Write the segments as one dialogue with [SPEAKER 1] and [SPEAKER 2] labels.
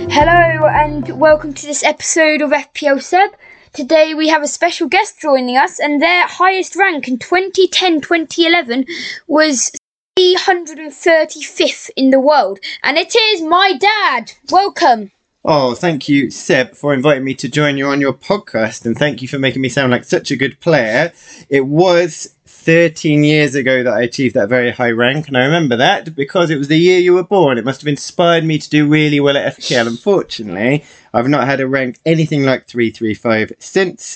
[SPEAKER 1] Hello and welcome to this episode of FPL Seb. Today we have a special guest joining us, and their highest rank in 2010-2011 was 335th in the world, and it is my dad. Welcome.
[SPEAKER 2] Oh, thank you, Seb, for inviting me to join you on your podcast, and thank you for making me sound like such a good player. It was 13 years ago that I achieved that very high rank, and I remember that because it was the year you were born. It must have inspired me to do really well at FPL. Unfortunately, I've not had a rank anything like 335 since,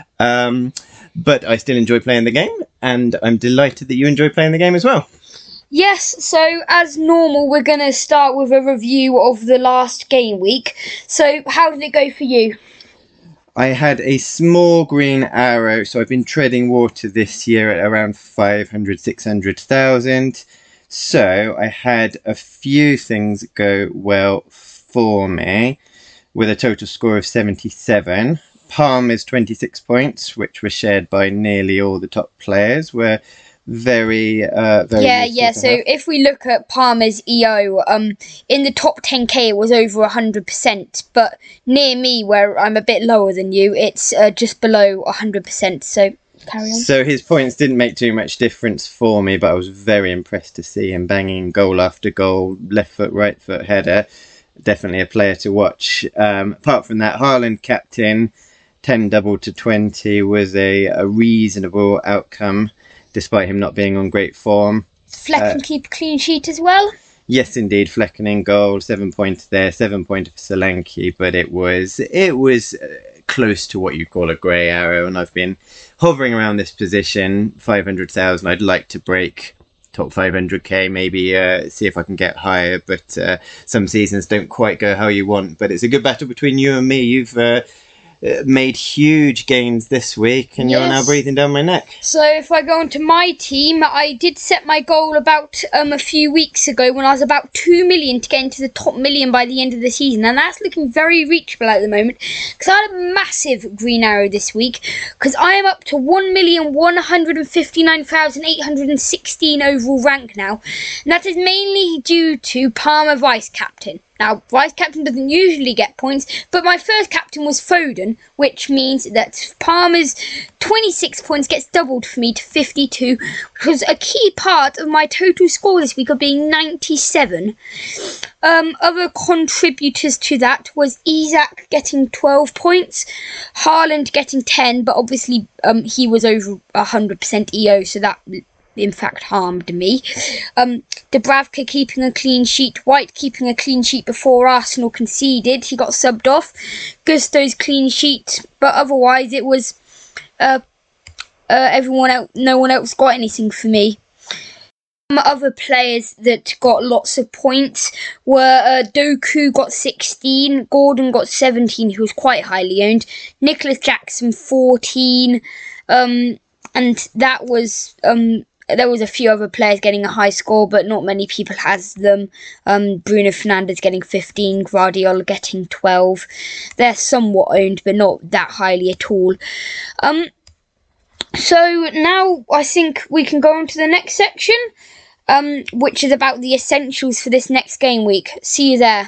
[SPEAKER 2] but I still enjoy playing the game, and I'm delighted that you enjoy playing the game as well.
[SPEAKER 1] Yes, so as normal, we're going to start with a review of the last game week. So how did it go for you?
[SPEAKER 2] I had a small green arrow, so I've been treading water this year at around 500, 600,000. So I had a few things go well for me, with a total score of 77. Palmer's 26 points, which were shared by nearly all the top players, were very
[SPEAKER 1] So if we look at Palmer's EO, in the top 10k it was over 100%, but near me, where I'm a bit lower than you, it's just below 100%. So carry on.
[SPEAKER 2] So his points didn't make too much difference for me, but I was very impressed to see him banging goal after goal, left foot, right foot header. Definitely a player to watch. Apart from that, Haaland captain, 10 double to 20 was a reasonable outcome, despite him not being on great form.
[SPEAKER 1] Flecken keep a clean sheet as well.
[SPEAKER 2] Yes, indeed, Flecken in goal, 7 points there, 7 points for Solanke, but it was close to what you call a grey arrow, and I've been hovering around this position, 500,000. I'd like to break top 500k, maybe see if I can get higher, but some seasons don't quite go how you want. But it's a good battle between you and me. You've made huge gains this week, and you're now breathing down my neck.
[SPEAKER 1] So if I go into my team, I did set my goal about a few weeks ago when I was about 2 million to get into the top million by the end of the season, and that's looking very reachable at the moment, because I had a massive green arrow this week, because I am up to 1,159,816 overall rank now, and that is mainly due to Palmer vice captain. Now, vice captain doesn't usually get points, but my first captain was Foden, which means that Palmer's 26 points gets doubled for me to 52, which was a key part of my total score this week of being 97. Other contributors to that was Isak getting 12 points, Haaland getting 10, but obviously he was over 100% EO, so that in fact harmed me. Dubravka keeping a clean sheet, White keeping a clean sheet before Arsenal conceded, he got subbed off, Gusto's clean sheet, but otherwise it was everyone else, no one else got anything for me. Other players that got lots of points were Doku got 16, Gordon got 17, who was quite highly owned, Nicholas Jackson 14, and that was there was a few other players getting a high score, but not many people has them. Bruno Fernandes getting 15, Guardiola getting 12. They're somewhat owned, but not that highly at all. So now I think we can go on to the next section, which is about the essentials for this next game week. See you there.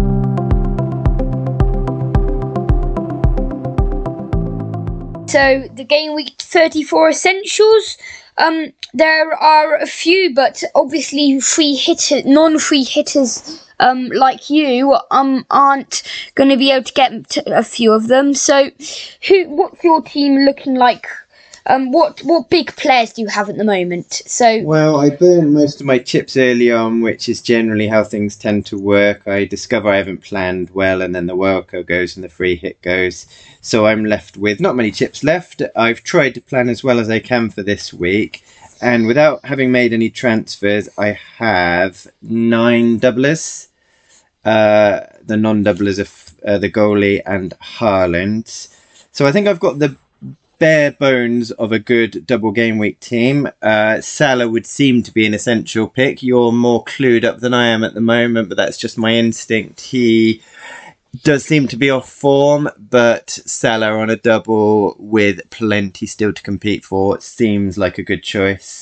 [SPEAKER 1] So the game week 34 essentials. There are a few, but obviously non-free hitters like you aren't going to be able to get a few of them. So, what's your team looking like? What big players do you have at the moment?
[SPEAKER 2] Well, I burned most of my chips early on, which is generally how things tend to work. I discover I haven't planned well, and then the World Cup goes and the free hit goes. So I'm left with not many chips left. I've tried to plan as well as I can for this week, and without having made any transfers, I have 9 doublers. The non-doublers are the goalie and Haaland. So I think I've got the bare bones of a good double game week team. Salah would seem to be an essential pick. You're more clued up than I am at the moment, but that's just my instinct. He does seem to be off form, but Salah on a double with plenty still to compete for seems like a good choice.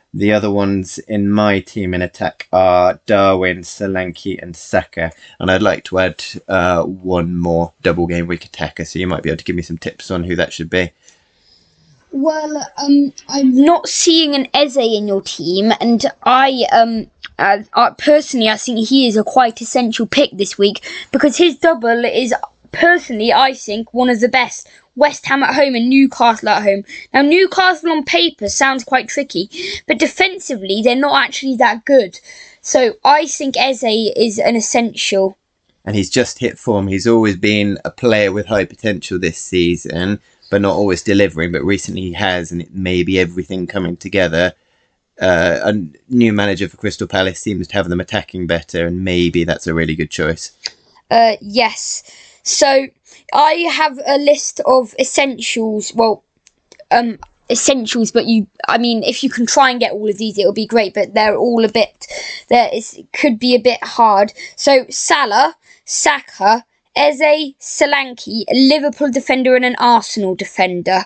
[SPEAKER 2] The other ones in my team in attack are Darwin, Solanke, and Saka. And I'd like to add one more double game week attacker, so you might be able to give me some tips on who that should be.
[SPEAKER 1] Well, I'm not seeing an Eze in your team, and personally, I think he is a quite essential pick this week because his double is, personally, I think, one of the best. West Ham at home and Newcastle at home. Now, Newcastle on paper sounds quite tricky, but defensively, they're not actually that good. So I think Eze is an essential.
[SPEAKER 2] And he's just hit form. He's always been a player with high potential this season, but not always delivering. But recently he has, and it may be everything coming together. A new manager for Crystal Palace seems to have them attacking better, and maybe that's a really good choice.
[SPEAKER 1] Yes. So I have a list of essentials. Well, essentials, but if you can try and get all of these, it'll be great. But they're all could be a bit hard. So Salah, Saka, Eze, Solanke, a Liverpool defender, and an Arsenal defender.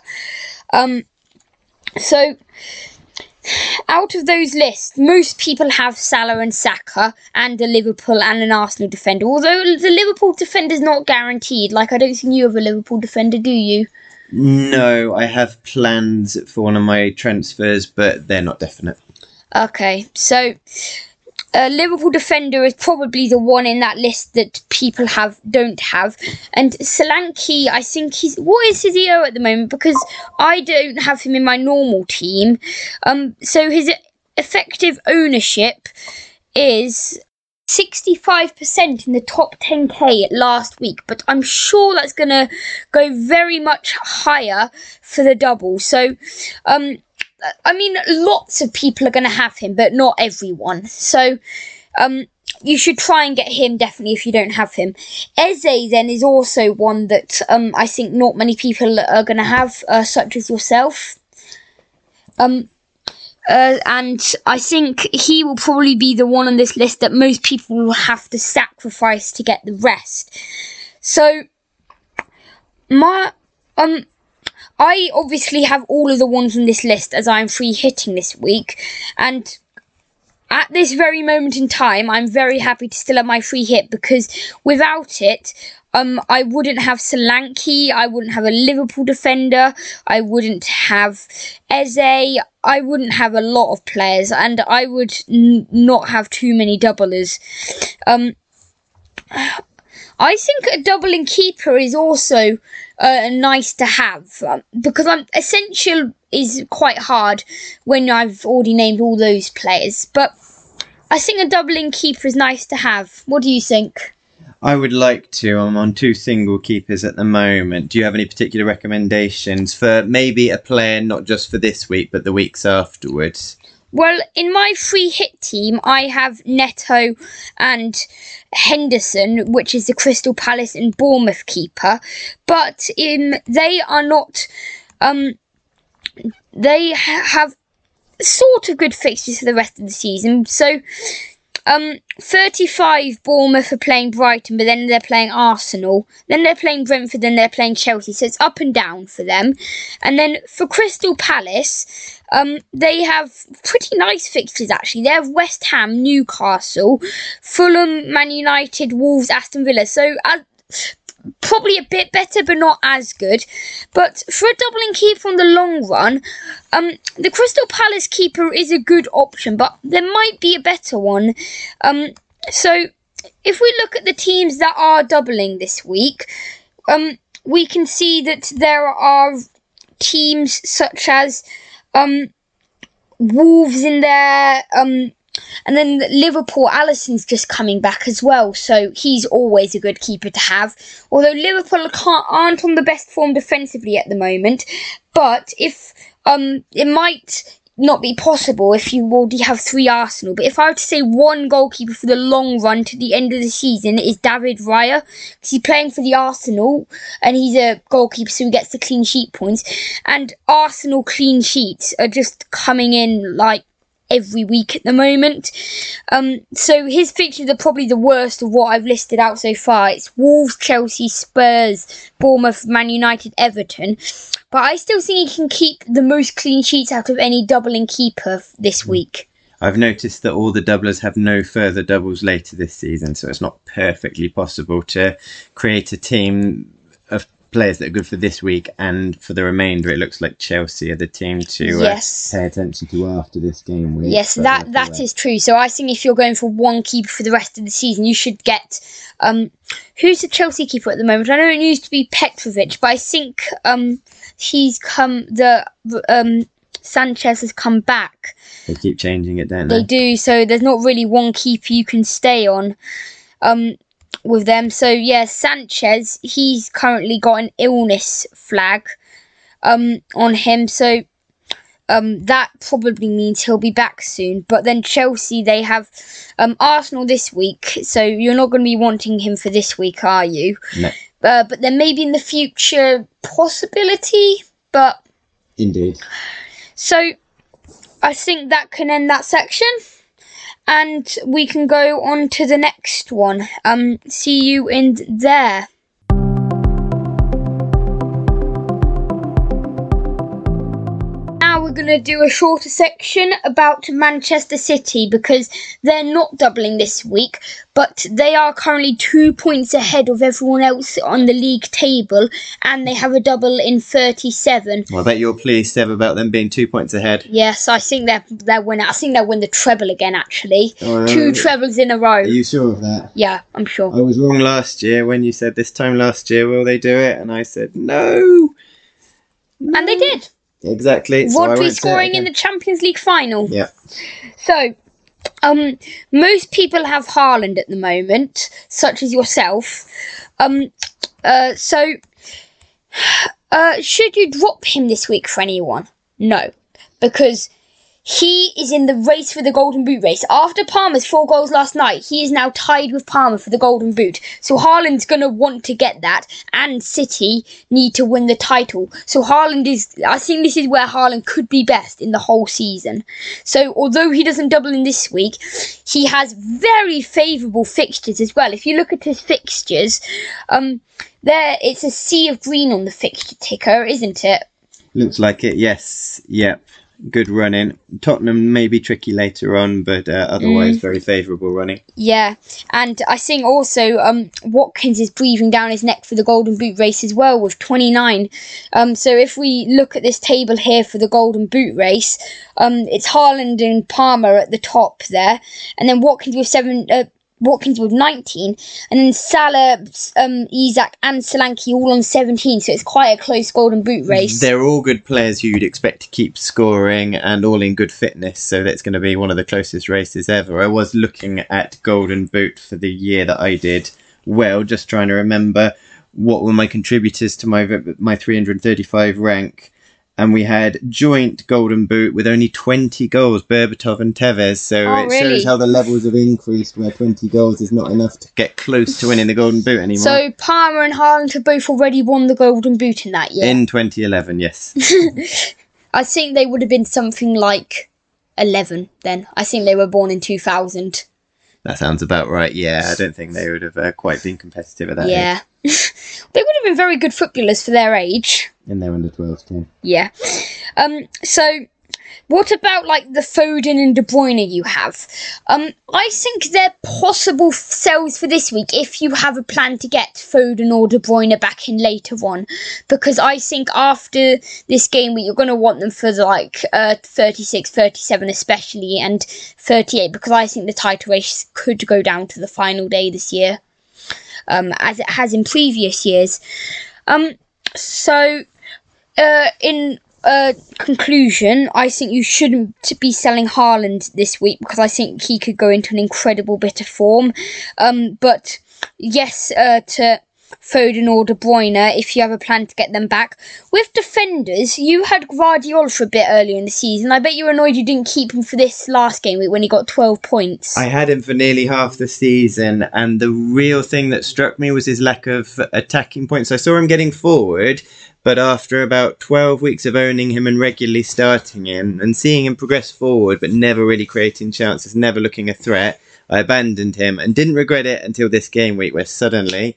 [SPEAKER 1] So out of those lists, most people have Salah and Saka and a Liverpool and an Arsenal defender. Although the Liverpool defender is not guaranteed. Like, I don't think you have a Liverpool defender, do you?
[SPEAKER 2] No, I have plans for one of my transfers, but they're not definite. Okay,
[SPEAKER 1] so Liverpool defender is probably the one in that list that people don't have. And Solanke, I think what is his EO at the moment? Because I don't have him in my normal team. So his effective ownership is 65% in the top 10k last week, but I'm sure that's going to go very much higher for the double. So, lots of people are going to have him, but not everyone. So, you should try and get him definitely if you don't have him. Eze then is also one that I think not many people are going to have, such as yourself. And I think he will probably be the one on this list that most people will have to sacrifice to get the rest. So, I obviously have all of the ones on this list as I'm free hitting this week, and at this very moment in time, I'm very happy to still have my free hit because without it, I wouldn't have Solanke, I wouldn't have a Liverpool defender, I wouldn't have Eze, I wouldn't have a lot of players, and I would not have too many doublers. I think a doubling keeper is also nice to have because essential is quite hard when I've already named all those players. But I think a doubling keeper is nice to have. What do you think?
[SPEAKER 2] I would like to. I'm on 2 single keepers at the moment. Do you have any particular recommendations for maybe a player not just for this week but the weeks afterwards?
[SPEAKER 1] Well, in my free hit team, I have Neto and Henderson, which is the Crystal Palace and Bournemouth keeper. But they are not. They have sort of good fixtures for the rest of the season. So, 35 Bournemouth are playing Brighton, but then they're playing Arsenal. Then they're playing Brentford, then they're playing Chelsea. So it's up and down for them. And then for Crystal Palace, they have pretty nice fixtures, actually. They have West Ham, Newcastle, Fulham, Man United, Wolves, Aston Villa. So probably a bit better, but not as good. But for a doubling keeper on the long run, the Crystal Palace keeper is a good option, but there might be a better one. So if we look at the teams that are doubling this week, we can see that there are teams such as Wolves in there, and then Liverpool, Alisson's just coming back as well, so he's always a good keeper to have. Although Liverpool aren't on the best form defensively at the moment, but if it might not be possible if you already have 3 Arsenal. But if I were to say one goalkeeper for the long run to the end of the season is David Raya, because he's playing for the Arsenal and he's a goalkeeper, so he gets the clean sheet points. And Arsenal clean sheets are just coming in like every week at the moment. So his fixtures are probably the worst of what I've listed out so far. It's Wolves, Chelsea, Spurs, Bournemouth, Man United, Everton. But I still think he can keep the most clean sheets out of any doubling keeper this week.
[SPEAKER 2] I've noticed that all the doublers have no further doubles later this season, so it's not perfectly possible to create a team of players that are good for this week, and for the remainder it looks like Chelsea are the team to pay attention to after this game week.
[SPEAKER 1] Yes, that is true. So I think if you're going for one keeper for the rest of the season, you should get... who's the Chelsea keeper at the moment? I know it used to be Petrovic, but I think he's come... Sanchez has come back.
[SPEAKER 2] They keep changing it, don't they?
[SPEAKER 1] They do, so there's not really one keeper you can stay on with them. So, yeah, Sanchez, he's currently got an illness flag on him, so that probably means he'll be back soon. But then Chelsea, they have Arsenal this week, so you're not going to be wanting him for this week, are you?
[SPEAKER 2] No.
[SPEAKER 1] But then maybe in the future, possibility, but...
[SPEAKER 2] Indeed.
[SPEAKER 1] So, I think that can end that section, and we can go on to the next one. See you in there. Now we're going to do a shorter section about Manchester City, because they're not doubling this week, but they are currently 2 points ahead of everyone else on the league table, and they have a double in 37.
[SPEAKER 2] Well, I bet you're pleased, Seb, about them being 2 points ahead.
[SPEAKER 1] Yes, I think they'll win it. I think they'll win the treble again, actually. 2 trebles in a row.
[SPEAKER 2] Are you sure of that?
[SPEAKER 1] Yeah, I'm sure.
[SPEAKER 2] I was wrong last year when you said this time last year, will they do it? And I said, no.
[SPEAKER 1] And they did.
[SPEAKER 2] Exactly.
[SPEAKER 1] Rodri scoring in the Champions League final.
[SPEAKER 2] Yeah.
[SPEAKER 1] So, most people have Haaland at the moment, such as yourself. Should you drop him this week for anyone? No, because he is in the race for the Golden Boot race. After Palmer's 4 goals last night, he is now tied with Palmer for the Golden Boot. So Haaland's going to want to get that, and City need to win the title. So I think this is where Haaland could be best in the whole season. So although he doesn't double in this week, he has very favourable fixtures as well. If you look at his fixtures, it's a sea of green on the fixture ticker, isn't it?
[SPEAKER 2] Looks like it, yes. Yep. Good running. Tottenham may be tricky later on, but otherwise very favourable running. Yeah,
[SPEAKER 1] and I think also Watkins is breathing down his neck for the Golden Boot race as well with 29. So if we look at this table here for the Golden Boot race, it's Haaland and Palmer at the top there, and then Watkins with 19, and then Salah, Isak and Solanke all on 17, so it's quite a close Golden Boot race.
[SPEAKER 2] They're all good players who you'd expect to keep scoring and all in good fitness, so that's going to be one of the closest races ever. I was looking at Golden Boot for the year that I did well, just trying to remember what were my contributors to my 335 rank. And we had joint Golden Boot with only 20 goals, Berbatov and Tevez. So shows how the levels have increased, where 20 goals is not enough to get close to winning the Golden Boot anymore.
[SPEAKER 1] So Palmer and Haaland have both already won the Golden Boot in that year?
[SPEAKER 2] In 2011, yes.
[SPEAKER 1] I think they would have been something like 11 then. I think they were born in 2000.
[SPEAKER 2] That sounds about right, yeah. I don't think they would have quite been competitive at that age.
[SPEAKER 1] They would have been very good footballers for their age.
[SPEAKER 2] In their under-12s team.
[SPEAKER 1] Yeah. So, what about, like, the Foden and De Bruyne you have? I think they're possible sells for this week if you have a plan to get Foden or De Bruyne back in later on. Because I think after this game week, you're going to want them for, 36, 37 especially, and 38. Because I think the title race could go down to the final day this year. As it has in previous years. In conclusion, I think you shouldn't be selling Haaland this week because I think he could go into an incredible bit of form. But yes, to Foden or De Bruyne if you have a plan to get them back. With defenders, you had Guardiola for a bit earlier in the season. I bet you were annoyed you didn't keep him for this last game week when he got 12 points.
[SPEAKER 2] I had him for nearly half the season, and the real thing that struck me was his lack of attacking points. I saw him getting forward, but after about 12 weeks of owning him and regularly starting him and seeing him progress forward but never really creating chances, never looking a threat, I abandoned him and didn't regret it until this game week where suddenly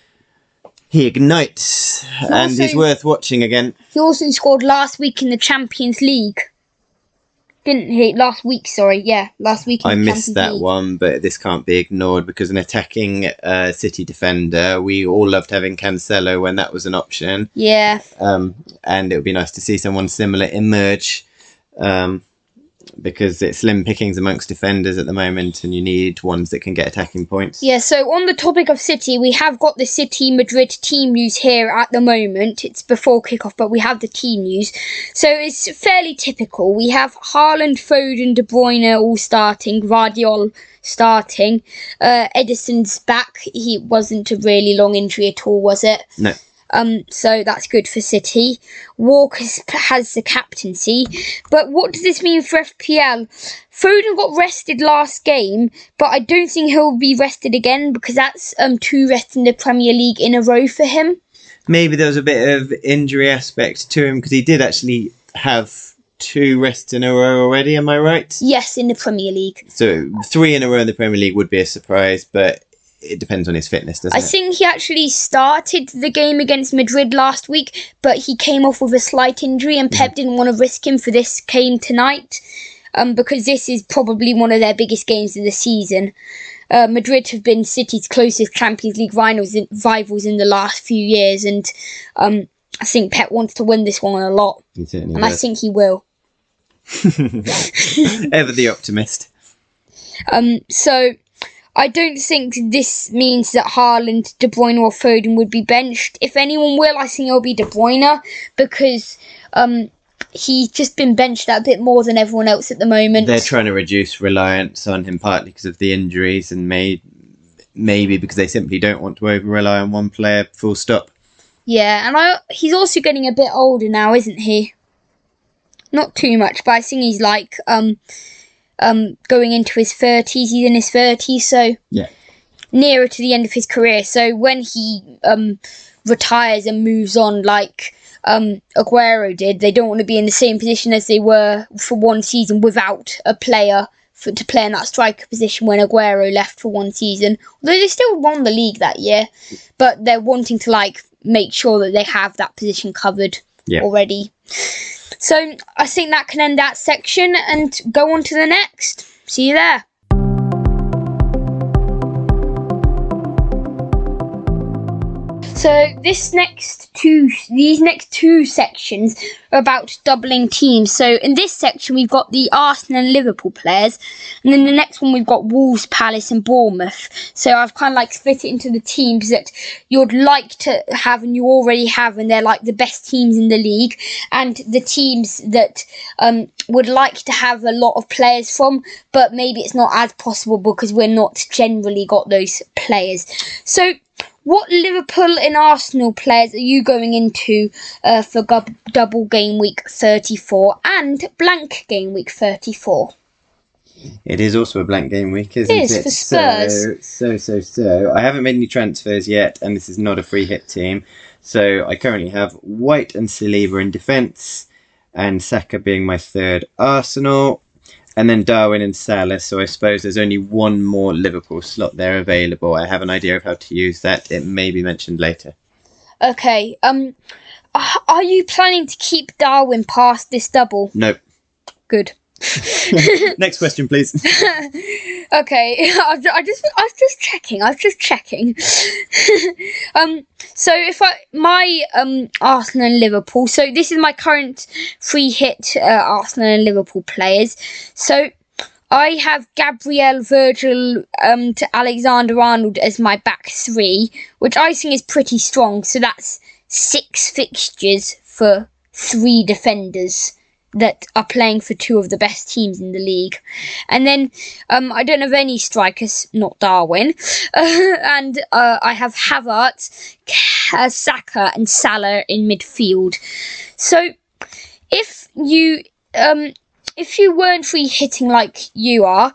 [SPEAKER 2] he ignites and he's worth watching again.
[SPEAKER 1] He also scored last week in the Champions League. Didn't he? Last week, sorry. Yeah, last week in the Champions League. I missed
[SPEAKER 2] that one, but this can't be ignored because an attacking City defender, we all loved having Cancelo when that was an option.
[SPEAKER 1] Yeah.
[SPEAKER 2] And it would be nice to see someone similar emerge. Because it's slim pickings amongst defenders at the moment and you need ones that can get attacking points.
[SPEAKER 1] Yeah, so on the topic of City, we have got the City-Madrid team news here at the moment. It's before kickoff, but we have the team news. So it's fairly typical. We have Haaland, Foden, De Bruyne all starting, Guardiola starting. Edison's back. He wasn't a really long injury at all, was it?
[SPEAKER 2] No.
[SPEAKER 1] So that's good for City. Walker has the captaincy. But what does this mean for FPL? Foden got rested last game, but I don't think he'll be rested again because that's 2 rests in the Premier League in a row for him.
[SPEAKER 2] Maybe there was a bit of injury aspect to him because he did actually have 2 rests in a row already, am I right?
[SPEAKER 1] Yes, in the Premier League.
[SPEAKER 2] So 3 in a row in the Premier League would be a surprise, but it depends on his fitness, doesn't it?
[SPEAKER 1] I think he actually started the game against Madrid last week, but he came off with a slight injury and Pep didn't want to risk him for this game tonight because this is probably one of their biggest games of the season. Madrid have been City's closest Champions League rivals in the last few years, and I think Pep wants to win this one a lot.
[SPEAKER 2] He certainly
[SPEAKER 1] does. I think he will.
[SPEAKER 2] Ever the optimist.
[SPEAKER 1] So I don't think this means that Haaland, De Bruyne or Foden would be benched. If anyone will, I think it'll be De Bruyne because he's just been benched a bit more than everyone else at the moment.
[SPEAKER 2] They're trying to reduce reliance on him partly because of the injuries and maybe because they simply don't want to over-rely on one player, full stop.
[SPEAKER 1] Yeah, and he's also getting a bit older now, isn't he? Not too much, but I think he's like going into his 30s. He's in his 30s, so
[SPEAKER 2] yeah,
[SPEAKER 1] nearer to the end of his career. So when he retires and moves on like Aguero did, they don't want to be in the same position as they were for one season without a player to play in that striker position when Aguero left for one season. Although they still won the league that year, but they're wanting to make sure that they have that position covered already. So I think that can end that section and go on to the next. See you there. So these next two sections are about doubling teams. So in this section we've got the Arsenal and Liverpool players, and then the next one we've got Wolves, Palace and Bournemouth. So I've kind of split it into the teams that you'd like to have and you already have, and they're the best teams in the league, and the teams that would like to have a lot of players from, but maybe it's not as possible because we're not generally got those players. So what Liverpool and Arsenal players are you going into for double game week 34 and blank game week 34?
[SPEAKER 2] It is also a blank game week, isn't it?
[SPEAKER 1] It is, for Spurs.
[SPEAKER 2] So. I haven't made any transfers yet, and this is not a free hit team. So I currently have White and Saliba in defence, and Saka being my third Arsenal, and then Darwin and Salah. So I suppose there's only one more Liverpool slot there available. I have an idea of how to use that. It may be mentioned later.
[SPEAKER 1] Okay. Are you planning to keep Darwin past this double?
[SPEAKER 2] Nope.
[SPEAKER 1] Good.
[SPEAKER 2] Next question, please.
[SPEAKER 1] Okay, I was just checking. So my Arsenal and Liverpool. So this is my current free hit Arsenal and Liverpool players. So I have Gabriel, Virgil, to Alexander-Arnold as my back 3, which I think is pretty strong. So that's 6 fixtures for 3 defenders. that are playing for two of the best teams in the league. And then I don't have any strikers, not Darwin. And I have Havertz, Saka and Salah in midfield. So if you weren't free hitting like you are,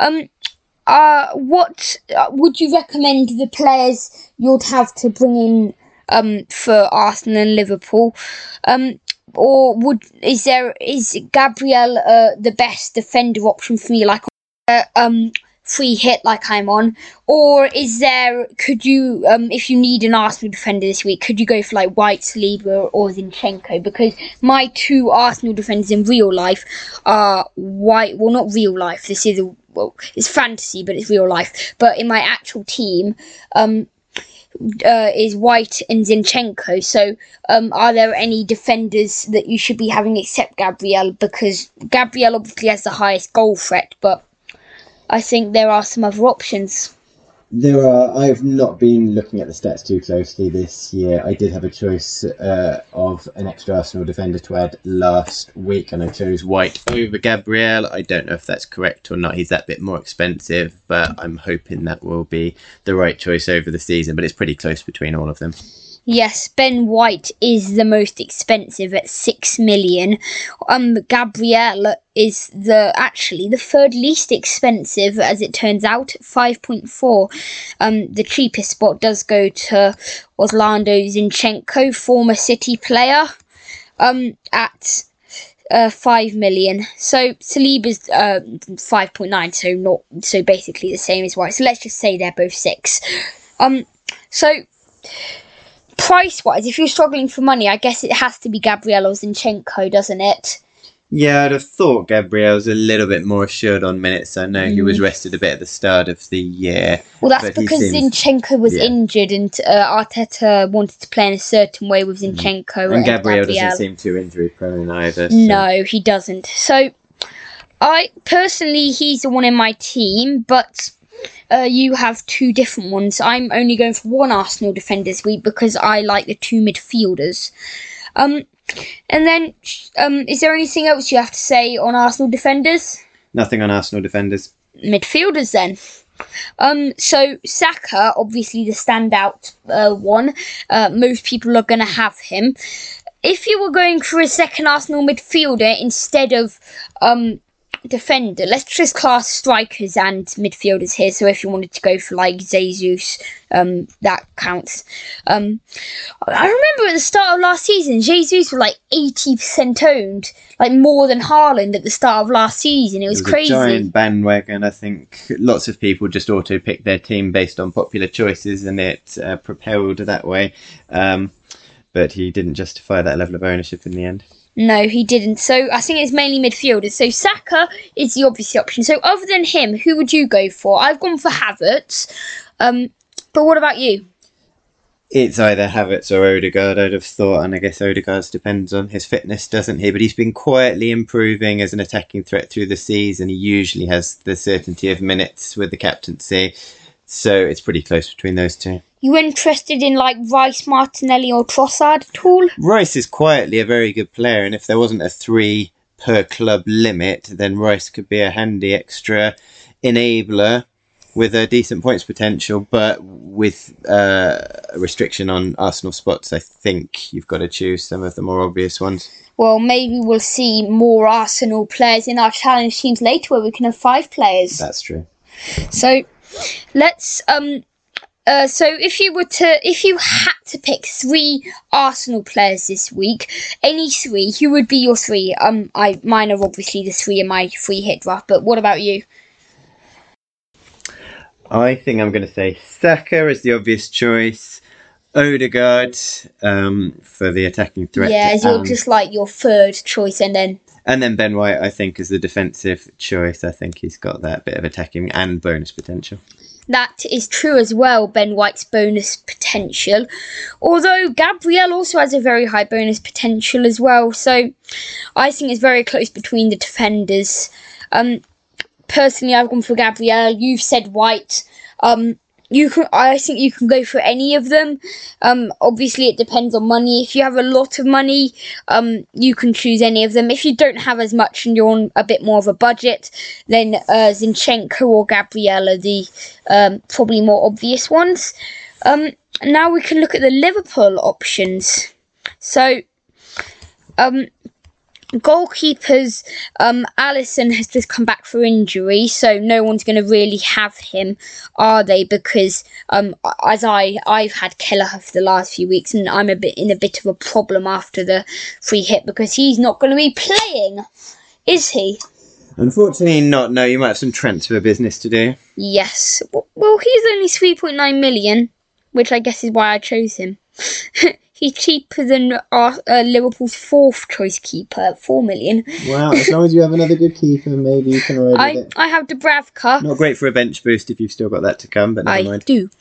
[SPEAKER 1] what would you recommend the players you'd have to bring in for Arsenal and Liverpool? Or is Gabriel the best defender option for me, like free hit like I'm on? Or could you, if you need an Arsenal defender this week, could you go for like White, Saliba or Zinchenko? Because my two Arsenal defenders in real life are White. Well, not real life. This is it's fantasy, but it's real life. But in my actual team, is White and Zinchenko. So are there any defenders that you should be having except Gabriel? Because Gabriel obviously has the highest goal threat, but I think there are some other options.
[SPEAKER 2] There are. I've not been looking at the stats too closely this year. I did have a choice of an extra Arsenal defender to add last week, and I chose White over Gabriel. I don't know if that's correct or not. He's that bit more expensive, but I'm hoping that will be the right choice over the season. But it's pretty close between all of them.
[SPEAKER 1] Yes, Ben White is the most expensive at 6 million. Gabriel is the third least expensive, as it turns out, 5.4. The cheapest spot does go to Orlando Zinchenko, former City player, at 5 million. So Saliba's 5.9, so basically the same as White. So let's just say they're both 6. So price-wise, if you're struggling for money, I guess it has to be Gabriel or Zinchenko, doesn't it?
[SPEAKER 2] Yeah, I'd have thought Gabriel's a little bit more assured on minutes. I know he was rested a bit at the start of the year.
[SPEAKER 1] Well, that's because Zinchenko was injured, and Arteta wanted to play in a certain way with Zinchenko.
[SPEAKER 2] And Gabriel doesn't seem too injury-prone either. So.
[SPEAKER 1] No, he doesn't. So, he's the one in my team, but you have two different ones. I'm only going for one Arsenal defender this week because I like the two midfielders. And then, is there anything else you have to say on Arsenal defenders?
[SPEAKER 2] Nothing on Arsenal defenders.
[SPEAKER 1] Midfielders then. So Saka, obviously the standout one. Most people are going to have him. If you were going for a second Arsenal midfielder instead of defender, let's just class strikers and midfielders here. So if you wanted to go for like Jesus, that counts. I remember at the start of last season, Jesus was like 80% owned, like more than Haaland at the start of last season. It was crazy.
[SPEAKER 2] A giant bandwagon. I think lots of people just auto-pick their team based on popular choices, and it propelled that way. But he didn't justify that level of ownership in the end.
[SPEAKER 1] No, he didn't. So I think it's mainly midfielders. So Saka is the obvious option. So other than him, who would you go for? I've gone for Havertz. But what about you?
[SPEAKER 2] It's either Havertz or Odegaard, I'd have thought. And I guess Odegaard's depends on his fitness, doesn't he? But he's been quietly improving as an attacking threat through the season. He usually has the certainty of minutes with the captaincy. So it's pretty close between those two.
[SPEAKER 1] You interested in like Rice, Martinelli or Trossard at all?
[SPEAKER 2] Rice is quietly a very good player, and if there wasn't a 3 per club limit, then Rice could be a handy extra enabler with a decent points potential, but with a restriction on Arsenal spots. I think you've got to choose some of the more obvious ones.
[SPEAKER 1] Well, maybe we'll see more Arsenal players in our challenge teams later where we can have 5 players.
[SPEAKER 2] That's true.
[SPEAKER 1] So let's so if you had to pick 3 Arsenal players this week, any 3, who would be your 3? Mine are obviously the 3 in my free hit draft, but what about you?
[SPEAKER 2] I think I'm going to say Saka as the obvious choice, Odegaard for the attacking threat.
[SPEAKER 1] Yeah, you're just like your third choice, and then
[SPEAKER 2] Ben White, I think, is the defensive choice. I think he's got that bit of attacking and bonus potential.
[SPEAKER 1] That is true as well, Ben White's bonus potential. Although Gabriel also has a very high bonus potential as well. So I think it's very close between the defenders. Personally, I've gone for Gabriel. You've said White. I think you can go for any of them. Obviously it depends on money. If you have a lot of money, you can choose any of them. If you don't have as much and you're on a bit more of a budget, then Zinchenko or Gabriel are the probably more obvious ones. Now we can look at the Liverpool options. So, goalkeepers, Alisson has just come back for injury, so no one's going to really have him, are they? Because as I've had Kelleher for the last few weeks, and I'm in a bit of a problem after the free hit because he's not going to be playing, is he?
[SPEAKER 2] Unfortunately not. No, you might have some transfer business to do.
[SPEAKER 1] Yes. Well, he's only 3.9 million, which I guess is why I chose him. He's cheaper than Liverpool's fourth choice keeper, 4 million.
[SPEAKER 2] Wow, as long as you have another good keeper, maybe you can ride with it.
[SPEAKER 1] I have Dubravka.
[SPEAKER 2] Not great for a bench boost if you've still got that to come, but never mind.
[SPEAKER 1] I do.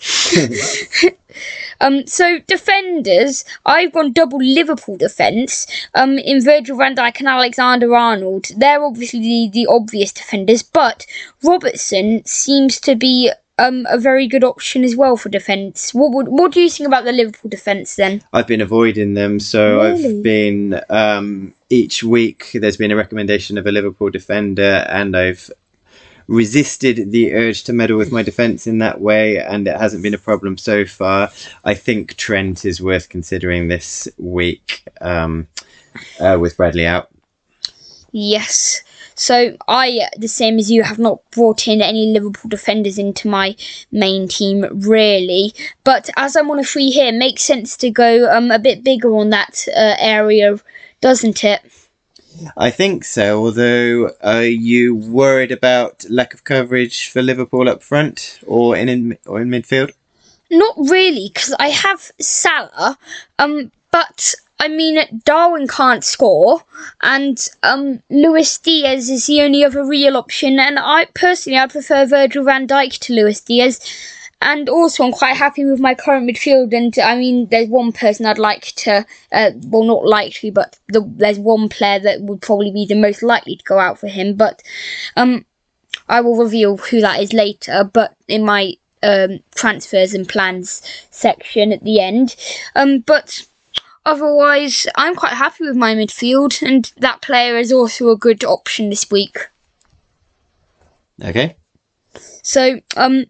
[SPEAKER 1] So defenders, I've gone double Liverpool defence in Virgil van Dijk and Alexander-Arnold. They're obviously the obvious defenders, but Robertson seems to be a very good option as well for defence. What do you think about the Liverpool defence then?
[SPEAKER 2] I've been avoiding them, so really? I've been each week there's been a recommendation of a Liverpool defender, and I've resisted the urge to meddle with my defence in that way, and it hasn't been a problem so far. I think Trent is worth considering this week with Bradley out. Yes.
[SPEAKER 1] So I, the same as you, have not brought in any Liverpool defenders into my main team, really. But as I'm on a free hit, it makes sense to go a bit bigger on that area, doesn't it?
[SPEAKER 2] I think so, although are you worried about lack of coverage for Liverpool up front or in midfield?
[SPEAKER 1] Not really, because I have Salah, but I mean, Darwin can't score, and Luis Diaz is the only other real option, and I prefer Virgil van Dijk to Luis Diaz, and also I'm quite happy with my current midfield, and I mean, there's one person I'd like to, well, not likely, but there's one player that would probably be the most likely to go out for him, but I will reveal who that is later, but in my transfers and plans section at the end, but otherwise, I'm quite happy with my midfield, and that player is also a good option this week.
[SPEAKER 2] Okay.
[SPEAKER 1] So,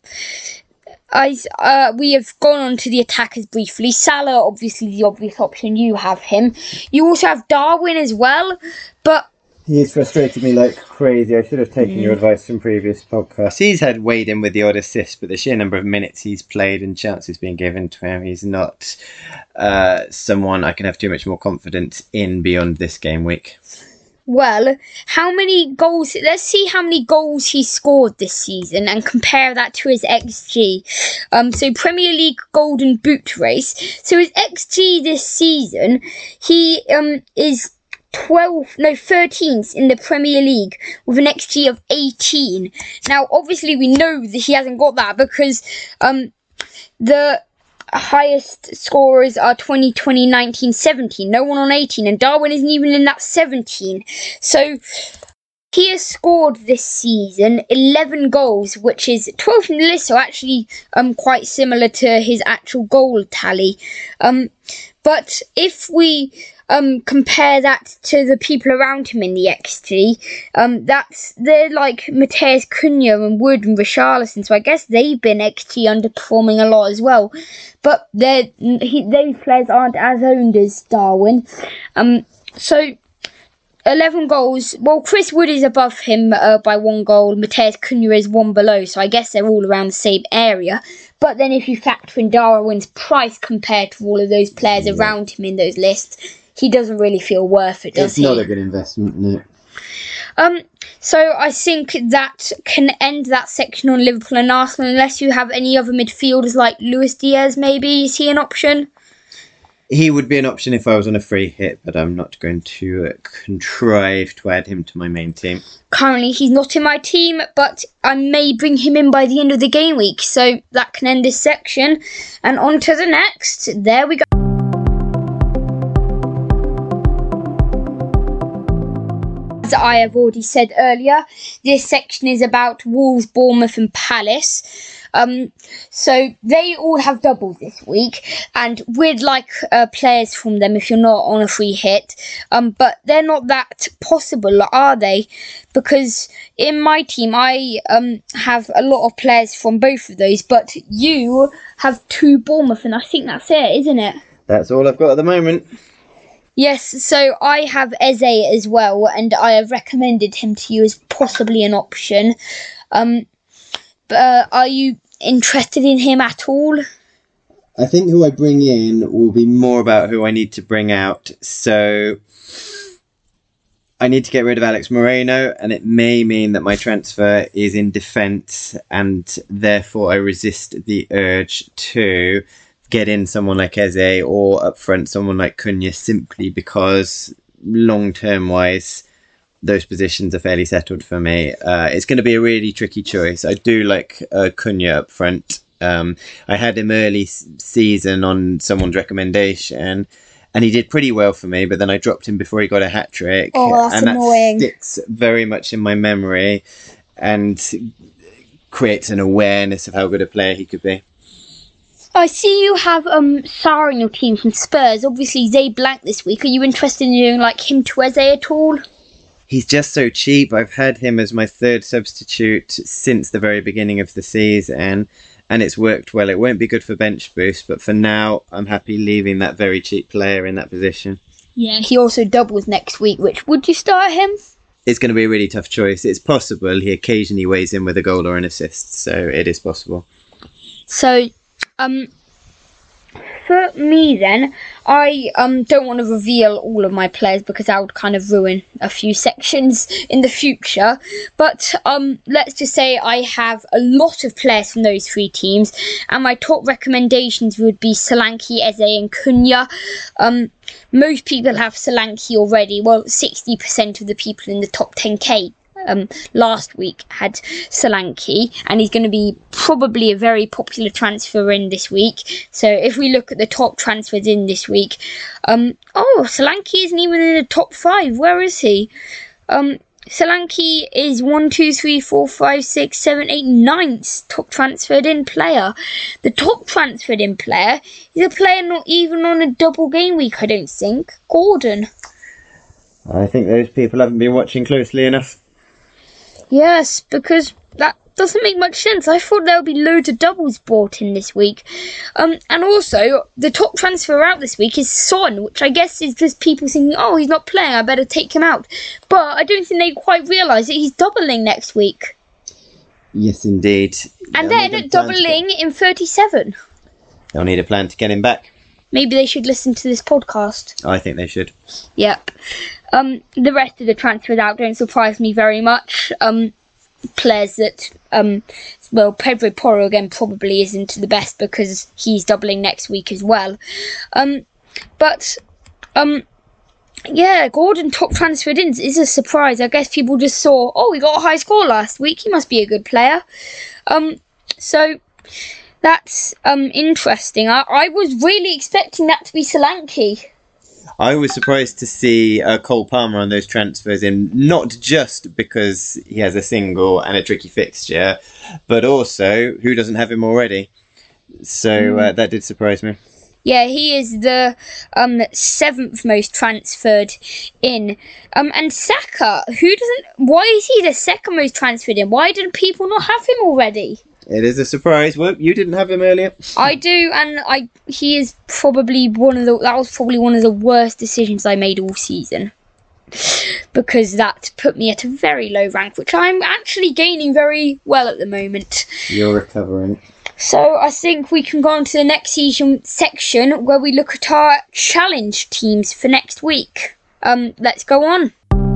[SPEAKER 1] we have gone on to the attackers briefly. Salah, obviously the obvious option. You have him. You also have Darwin as well, but
[SPEAKER 2] he's frustrated me like crazy. I should have taken your advice from previous podcasts. He's had weighed in with the odd assist, but the sheer number of minutes he's played and chances being given to him, he's not someone I can have too much more confidence in beyond this game week.
[SPEAKER 1] Well, how many goals? Let's see how many goals he scored this season and compare that to his XG. So Premier League Golden Boot race. So his XG this season, he is 13th in the Premier League with an XG of 18. Now, obviously, we know that he hasn't got that because the highest scorers are 2020, 19, 17. No one on 18, and Darwin isn't even in that 17. So he has scored this season 11 goals, which is 12th in the list, so actually quite similar to his actual goal tally. But if we compare that to the people around him in the XG, they're like Matheus Cunha and Wood and Richarlison, so I guess they've been XG underperforming a lot as well. But those players aren't as owned as Darwin. So 11 goals. Well, Chris Wood is above him by 1 goal. Matheus Cunha is 1 below, so I guess they're all around the same area. But then if you factor in Darwin's price compared to all of those players around him in those lists, he doesn't really feel worth it, does he?
[SPEAKER 2] It's not a good investment, no.
[SPEAKER 1] So I think that can end that section on Liverpool and Arsenal, unless you have any other midfielders like Luis Diaz, maybe. Is he an option?
[SPEAKER 2] He would be an option if I was on a free hit, but I'm not going to contrive to add him to my main team.
[SPEAKER 1] Currently, he's not in my team, but I may bring him in by the end of the game week. So that can end this section. And on to the next. There we go. as I have already said earlier, this section is about Wolves, Bournemouth and Palace. So they all have doubles this week, and we'd like players from them if you're not on a free hit. But they're not that possible, are they? Because in my team, I have a lot of players from both of those, but you have 2 Bournemouth, and I think that's it, isn't it?
[SPEAKER 2] That's all I've got at the moment.
[SPEAKER 1] Yes, so I have Eze as well, and I have recommended him to you as possibly an option. Are you interested in him at all?
[SPEAKER 2] I think who I bring in will be more about who I need to bring out. So I need to get rid of Alex Moreno, and it may mean that my transfer is in defence, and therefore I resist the urge to get in someone like Eze or up front someone like Cunha, simply because long-term wise those positions are fairly settled for me. It's going to be a really tricky choice. I do like Cunha up front. I had him early season on someone's recommendation, and he did pretty well for me, but then I dropped him before he got a hat-trick.
[SPEAKER 1] Oh, that's annoying.
[SPEAKER 2] That sticks very much in my memory and creates an awareness of how good a player he could be.
[SPEAKER 1] I see you have Sarr in your team from Spurs. Obviously, Zay blank this week. Are you interested in doing like him to Eze at all?
[SPEAKER 2] He's just so cheap. I've had him as my 3rd substitute since the very beginning of the season, and it's worked well. It won't be good for bench boost, but for now, I'm happy leaving that very cheap player in that position.
[SPEAKER 1] Yeah, he also doubles next week. Which would you start him?
[SPEAKER 2] It's going to be a really tough choice. It's possible. He occasionally weighs in with a goal or an assist, so it is possible.
[SPEAKER 1] So, for me then, I don't want to reveal all of my players because that would kind of ruin a few sections in the future. But let's just say I have a lot of players from those 3 teams, and my top recommendations would be Solanke, Eze and Cunha. Most people have Solanke already. Well, 60% of the people in the top 10k last week had Solanke, and he's going to be probably a very popular transfer in this week. So if we look at the top transfers in this week, Solanke isn't even in the top 5. Where is he? Solanke is 1, 2, 3, 4, 5, 6, 7, 8, 9th top transferred in player. The top transferred in player is a player not even on a double game week, I don't think. Gordon.
[SPEAKER 2] I think those people haven't been watching closely enough.
[SPEAKER 1] Yes, because that doesn't make much sense. I thought there would be loads of doubles bought in this week. And also, the top transfer out this week is Son, which I guess is just people thinking, oh, he's not playing, I better take him out. But I don't think they quite realise that he's doubling next week.
[SPEAKER 2] Yes, indeed.
[SPEAKER 1] And then doubling in 37.
[SPEAKER 2] They'll need a plan to get him back.
[SPEAKER 1] Maybe they should listen to this podcast.
[SPEAKER 2] I think they should.
[SPEAKER 1] Yep. The rest of the transfers out don't surprise me very much. Players that, Pedro Porro again probably isn't the best because he's doubling next week as well. Gordon top transferred in is a surprise. I guess people just saw, he got a high score last week. He must be a good player. So that's interesting. I was really expecting that to be Solanke.
[SPEAKER 2] I was surprised to see Cole Palmer on those transfers in, not just because he has a single and a tricky fixture, but also who doesn't have him already. So that did surprise me.
[SPEAKER 1] Yeah, he is the 7th most transferred in. And Saka, why is he the 2nd most transferred in? Why did people not have him already?
[SPEAKER 2] It is a surprise. Well, you didn't have him earlier.
[SPEAKER 1] I do, and he is probably that was probably one of the worst decisions I made all season. Because that put me at a very low rank, which I'm actually gaining very well at the moment.
[SPEAKER 2] You're recovering.
[SPEAKER 1] So I think we can go on to the next section where we look at our challenge teams for next week. Let's go on.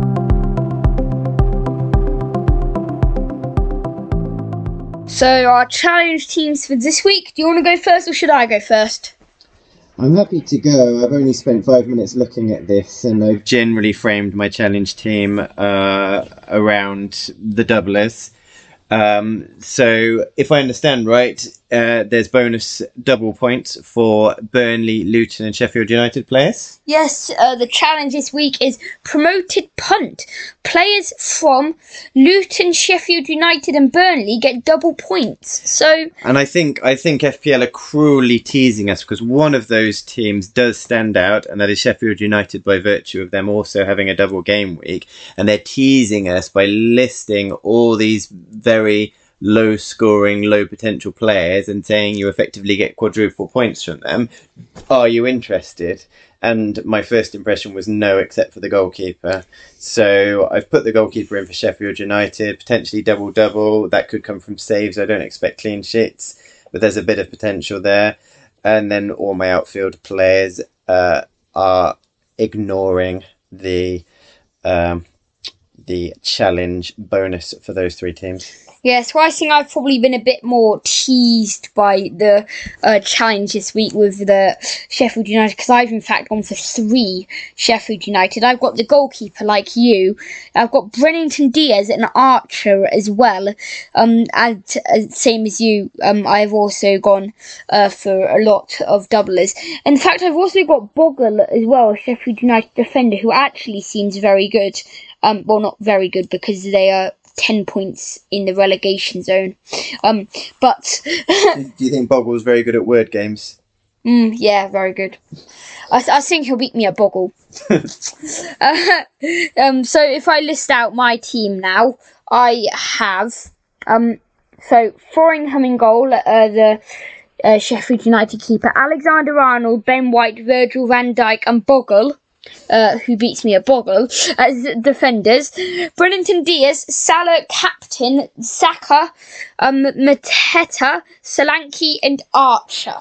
[SPEAKER 1] So our challenge teams for this week. Do you want to go first or should I go first?
[SPEAKER 2] I'm happy to go. I've only spent 5 minutes looking at this, and I've generally framed my challenge team around the doublers. So if I understand right, there's bonus double points for Burnley, Luton and Sheffield United players.
[SPEAKER 1] Yes, the challenge this week is promoted punt. Players from Luton, Sheffield United and Burnley get double points. So,
[SPEAKER 2] and I think FPL are cruelly teasing us because one of those teams does stand out, and that is Sheffield United by virtue of them also having a double game week. And they're teasing us by listing all these very low scoring, low potential players and saying you effectively get quadruple points from them. Are you interested? And my first impression was no, except for the goalkeeper. So I've put the goalkeeper in for Sheffield United, potentially double-double. That could come from saves. I don't expect clean sheets, but there's a bit of potential there. And then all my outfield players are ignoring the challenge bonus for those three teams.
[SPEAKER 1] yes, well, I think I've probably been a bit more teased by the challenge this week with the Sheffield United, because I've in fact gone for 3 Sheffield United. I've got the goalkeeper like you. I've got Brennington Diaz and Archer as well. And same as you, I've also gone for a lot of doublers. In fact, I've also got Bogle as well, a Sheffield United defender who actually seems very good. Well, not very good because they are 10 points in the relegation zone. But
[SPEAKER 2] Do you think Bogle's very good at word games?
[SPEAKER 1] yeah, very good. I think he'll beat me at Bogle. So if I list out my team now, I have so Foringham in goal, the Sheffield United keeper, Alexander-Arnold, Ben White, Virgil van Dijk and Bogle, who beats me at Bogle, as defenders. Brennington Diaz, Salah captain, Saka, Mateta, Solanke and Archer.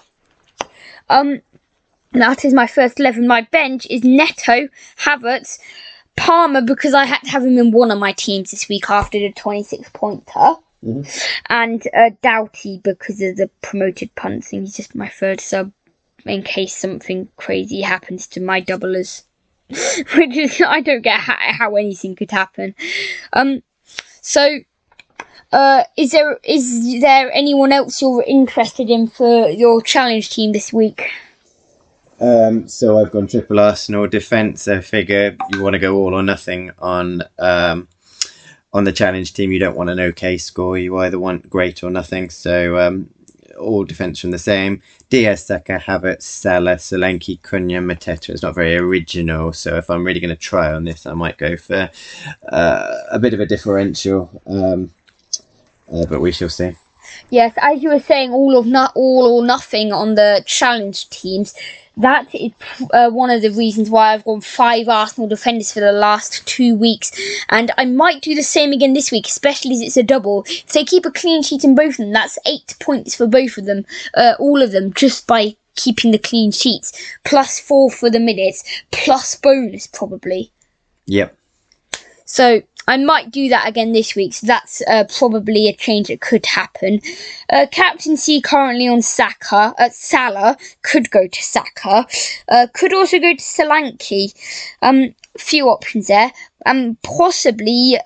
[SPEAKER 1] That is my first 11. My bench is Neto, Havertz, Palmer, because I had to have him in one of my teams this week after the 26-pointer. And Doughty because of the promoted punts, and he's just my third sub in case something crazy happens to my doublers. Which is, I don't get how anything could happen. So is there anyone else you're interested in for your challenge team this week?
[SPEAKER 2] So I've gone triple Arsenal defence. I figure you want to go all or nothing on the challenge team. You don't want an okay score. You either want great or nothing. So all defence from the same. Diaz, Saka, Havertz, Salah, Solanke, Cunha, Mateta. It's not very original. So if I'm really going to try on this, I might go for a bit of a differential. But we shall see.
[SPEAKER 1] Yes, as you were saying, all or nothing on the challenge teams. That is one of the reasons why I've gone 5 Arsenal defenders for the last 2 weeks. And I might do the same again this week, especially as it's a double. If they keep a clean sheet in both of them, that's 8 points for both of them, all of them, just by keeping the clean sheets. Plus 4 for the minutes, plus bonus probably.
[SPEAKER 2] Yep.
[SPEAKER 1] So I might do that again this week. So that's probably a change that could happen. Captaincy currently on Saka. Salah could go to Saka. Could also go to Solanke. Few options there. Possibly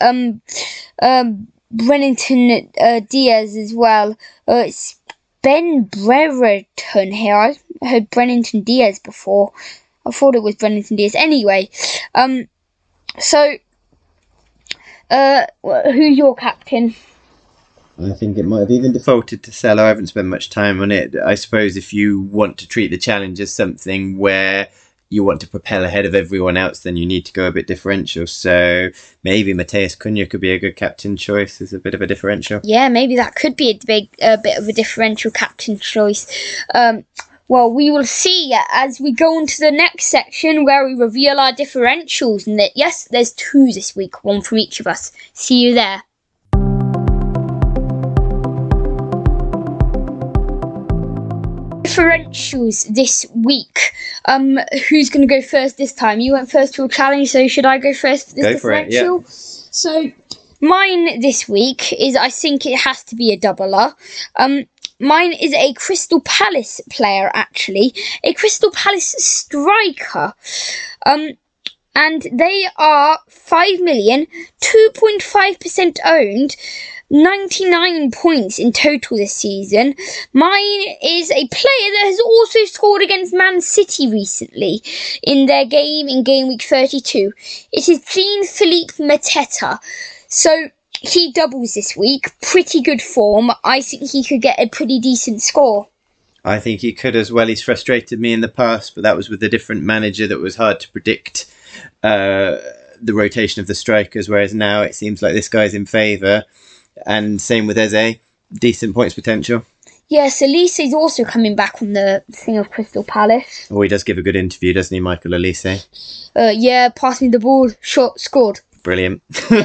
[SPEAKER 1] Brennington Diaz as well. It's Ben Brereton here. I heard Brennington Diaz before. I thought it was Brennington Diaz. Anyway, so who's your captain?
[SPEAKER 2] I think it might have even defaulted to Salah. I haven't spent much time on it. I suppose if you want to treat the challenge as something where you want to propel ahead of everyone else, then you need to go a bit differential. So maybe Matheus Cunha could be a good captain choice as a bit of a differential.
[SPEAKER 1] Yeah, maybe that could be a bit of a differential captain choice. Well, we will see as we go on to the next section where we reveal our differentials. And yes, there's 2 this week, 1 from each of us. See you there. Differentials this week. Who's going to go first this time? You went first to a challenge, so should I go first for this differential?
[SPEAKER 2] For it, yeah.
[SPEAKER 1] So mine this week is, I think it has to be a doubler. Mine is a Crystal Palace player, actually. A Crystal Palace striker. And and they are 5 million, 2.5% owned, 99 points in total this season. Mine is a player that has also scored against Man City recently in their game in game week 32. It is Jean-Philippe Mateta. So he doubles this week. Pretty good form. I think he could get a pretty decent score.
[SPEAKER 2] I think he could as well. He's frustrated me in the past, but that was with a different manager that was hard to predict the rotation of the strikers, whereas now it seems like this guy's in favour. And same with Eze, decent points potential.
[SPEAKER 1] Yes, Elise is also coming back from the thing of Crystal Palace.
[SPEAKER 2] Oh, he does give a good interview, doesn't he, Michael Elise?
[SPEAKER 1] Yeah, pass me the ball, shot, scored.
[SPEAKER 2] Brilliant.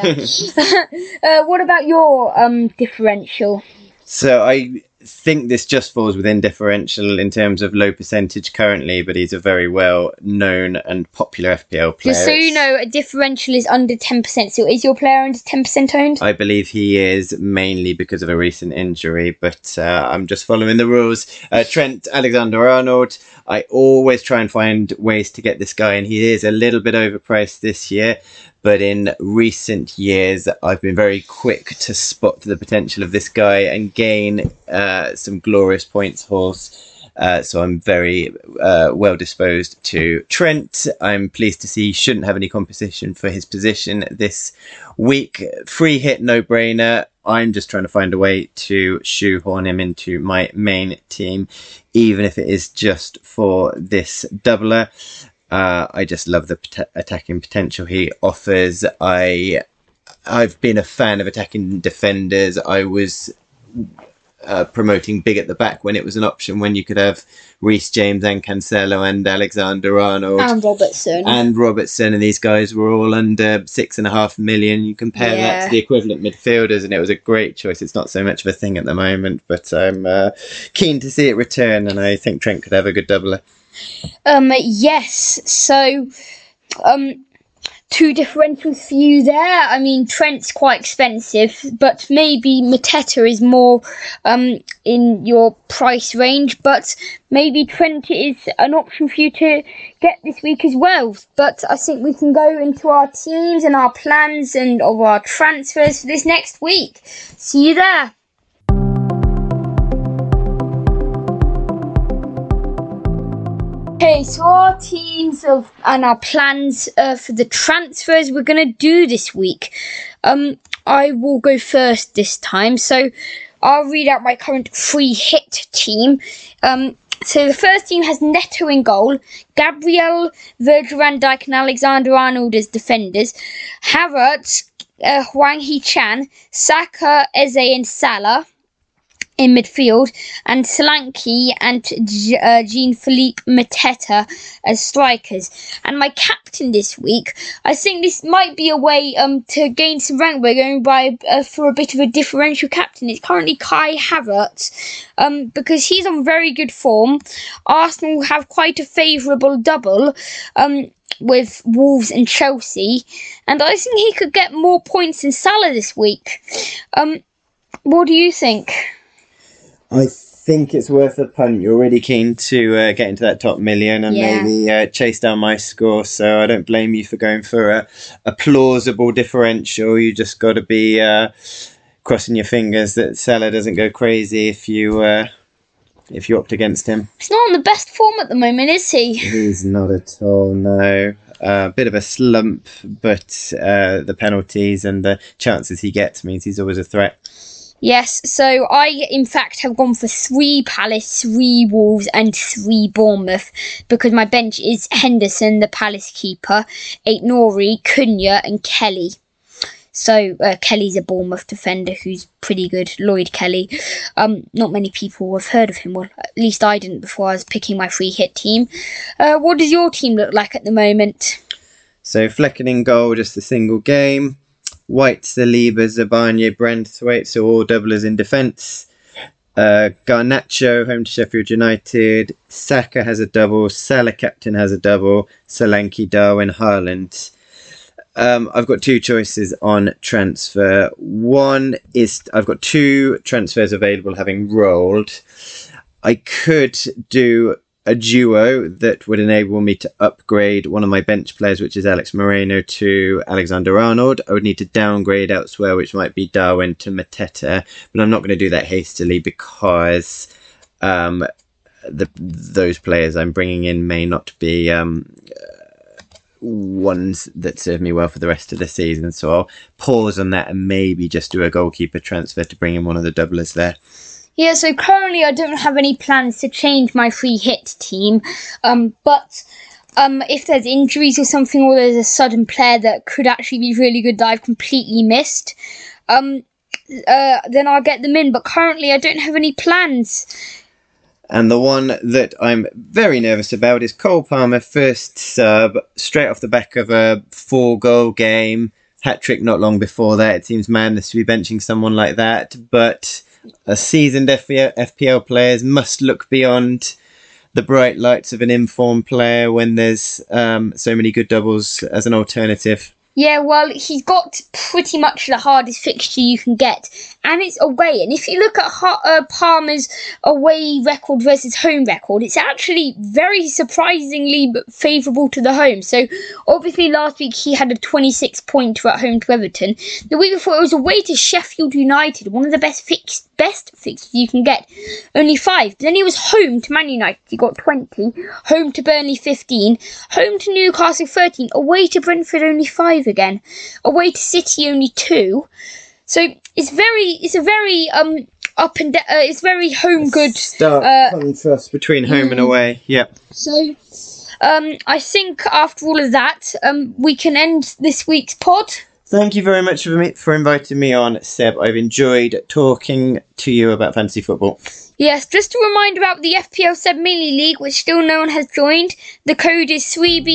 [SPEAKER 1] What about your differential?
[SPEAKER 2] So I think this just falls within differential in terms of low percentage currently, but he's a very well known and popular FPL player.
[SPEAKER 1] Just so you know, a differential is under 10%. So is your player under 10% owned?
[SPEAKER 2] I believe he is, mainly because of a recent injury, but I'm just following the rules. Trent Alexander-Arnold, I always try and find ways to get this guy, and he is a little bit overpriced this year. But in recent years, I've been very quick to spot the potential of this guy and gain some glorious points hauls. So I'm very well disposed to Trent. I'm pleased to see he shouldn't have any competition for his position this week. Free hit, no-brainer. I'm just trying to find a way to shoehorn him into my main team, even if it is just for this doubler. I just love the attacking potential he offers. I've been a fan of attacking defenders. I was promoting big at the back when it was an option, when you could have Reece James and Cancelo and Alexander-Arnold.
[SPEAKER 1] And Robertson.
[SPEAKER 2] And these guys were all under 6.5 million. You compare that to the equivalent midfielders, and it was a great choice. It's not so much of a thing at the moment, but I'm keen to see it return, and I think Trent could have a good doubler.
[SPEAKER 1] Yes, so two differentials for you there. I mean, Trent's quite expensive, but maybe Mateta is more in your price range, but maybe Trent is an option for you to get this week as well. But I think we can go into our teams and our plans and of our transfers for this next week. See you there. Okay, so our teams and our plans for the transfers we're going to do this week. I will go first this time. So I'll read out my current free hit team. So the first team has Neto in goal, Gabriel, Virgil van Dijk and Alexander-Arnold as defenders, Havertz, Hwang Hee-chan, Saka, Eze and Salah in midfield, and Solanke and Jean-Philippe Mateta as strikers. And my captain this week, I think this might be a way to gain some rank by going for a bit of a differential captain. It's currently Kai Havertz, because he's on very good form. Arsenal have quite a favourable double with Wolves and Chelsea, and I think he could get more points than Salah this week. What do you think?
[SPEAKER 2] I think it's worth a punt. You're really keen to get into that top million and maybe chase down my score, so I don't blame you for going for a plausible differential. You just got to be crossing your fingers that Salah doesn't go crazy if you opt against him.
[SPEAKER 1] He's not on the best form at the moment, is he?
[SPEAKER 2] He's not at all, no. Bit of a slump, but the penalties and the chances he gets means he's always a threat.
[SPEAKER 1] Yes, so I, in fact, have gone for 3 Palace, 3 Wolves and 3 Bournemouth, because my bench is Henderson, the Palace keeper, Aït-Nouri, Cunha and Kelly. So Kelly's a Bournemouth defender who's pretty good, Lloyd Kelly. Not many people have heard of him. Well, at least I didn't before I was picking my free hit team. What does your team look like at the moment?
[SPEAKER 2] So Flecken in goal, just a single game. White, Saliba, Zabarnyi, Branthwaite, so all doublers in defence. Garnacho, home to Sheffield United. Saka has a double. Salah captain has a double. Solanke, Darwin, Haaland. I've got 2 choices on transfer. One is I've got 2 transfers available having rolled. I could do a duo that would enable me to upgrade one of my bench players, which is Alex Moreno, to Alexander-Arnold. I would need to downgrade elsewhere, which might be Darwin to Mateta, but I'm not going to do that hastily because those players I'm bringing in may not be ones that serve me well for the rest of the season. So I'll pause on that and maybe just do a goalkeeper transfer to bring in one of the doublers there.
[SPEAKER 1] Yeah, so currently I don't have any plans to change my free hit team, but if there's injuries or something, or there's a sudden player that could actually be really good that I've completely missed, then I'll get them in, but currently I don't have any plans.
[SPEAKER 2] And the one that I'm very nervous about is Cole Palmer, first sub, straight off the back of a 4-goal game, hat-trick not long before that. It seems madness to be benching someone like that, but seasoned FPL players must look beyond the bright lights of an informed player when there's so many good doubles as an alternative.
[SPEAKER 1] Yeah, well, he's got pretty much the hardest fixture you can get, and it's away. And if you look at Palmer's away record versus home record, it's actually very surprisingly favourable to the home. So, obviously, last week he had a 26-pointer at home to Everton. The week before, it was away to Sheffield United, one of the best fixtures you can get. Only 5. But then he was home to Man United, he got 20. Home to Burnley, 15. Home to Newcastle, 13. Away to Brentford, only 5 again. Away to City, only 2. So it's a very up and down. It's very home good.
[SPEAKER 2] Stark contrast between home and away. Yep.
[SPEAKER 1] So I think after all of that, we can end this week's pod.
[SPEAKER 2] Thank you very much for inviting me on, Seb. I've enjoyed talking to you about fantasy football.
[SPEAKER 1] Yes, just a reminder about the FPL 7 Mini League, which still no one has joined. The code is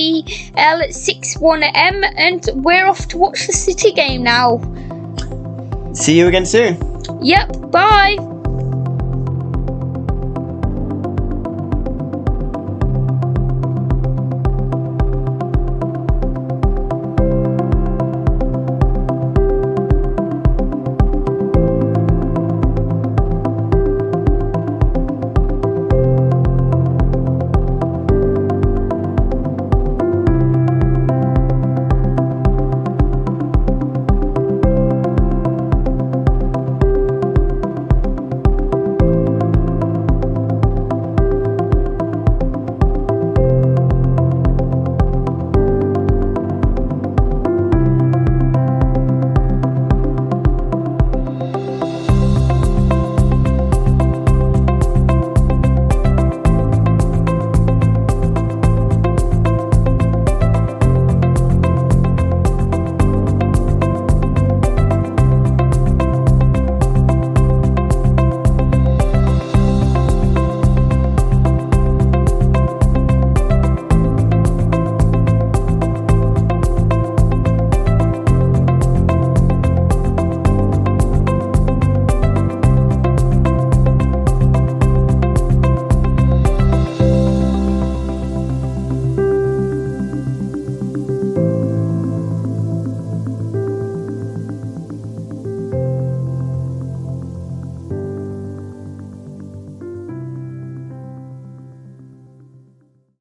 [SPEAKER 1] 3BL61M, and we're off to watch the City game now.
[SPEAKER 2] See you again soon.
[SPEAKER 1] Yep, bye.